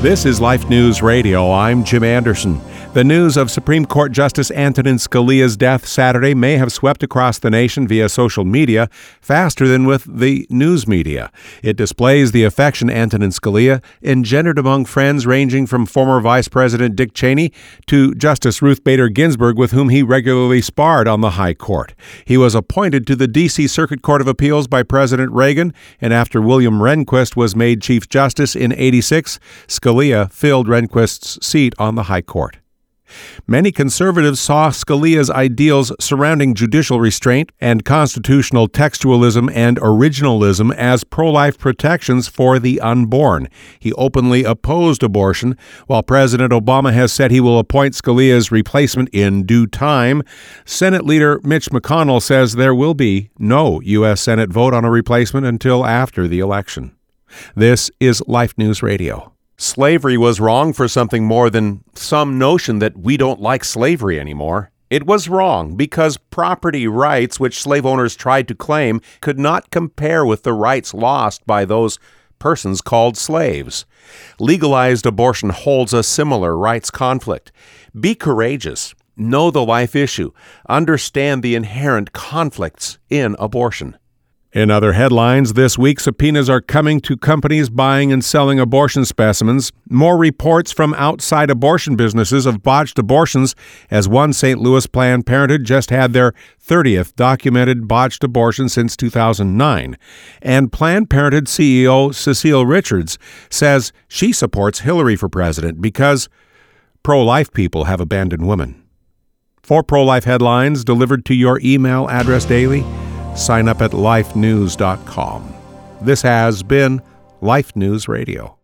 This is Life News Radio. I'm Jim Anderson. The news of Supreme Court Justice Antonin Scalia's death Saturday may have swept across the nation via social media faster than with the news media. It displays the affection Antonin Scalia engendered among friends ranging from former Vice President Dick Cheney to Justice Ruth Bader Ginsburg, with whom he regularly sparred on the High Court. He was appointed to the D.C. Circuit Court of Appeals by President Reagan, and after William Rehnquist was made Chief Justice in '86, Scalia filled Rehnquist's seat on the High Court. Many conservatives saw Scalia's ideals surrounding judicial restraint and constitutional textualism and originalism as pro-life protections for the unborn. He openly opposed abortion, while President Obama has said he will appoint Scalia's replacement in due time. Senate Leader Mitch McConnell says there will be no U.S. Senate vote on a replacement until after the election. This is Life News Radio. Slavery was wrong for something more than some notion that we don't like slavery anymore. It was wrong because property rights which slave owners tried to claim could not compare with the rights lost by those persons called slaves. Legalized abortion holds a similar rights conflict. Be courageous. Know the life issue. Understand the inherent conflicts in abortion. In other headlines this week, subpoenas are coming to companies buying and selling abortion specimens. More reports from outside abortion businesses of botched abortions, as one St. Louis Planned Parenthood just had their 30th documented botched abortion since 2009. And Planned Parenthood CEO Cecile Richards says she supports Hillary for president because pro-life people have abandoned women. For pro-life headlines delivered to your email address daily, sign up at lifenews.com. This has been Life News Radio.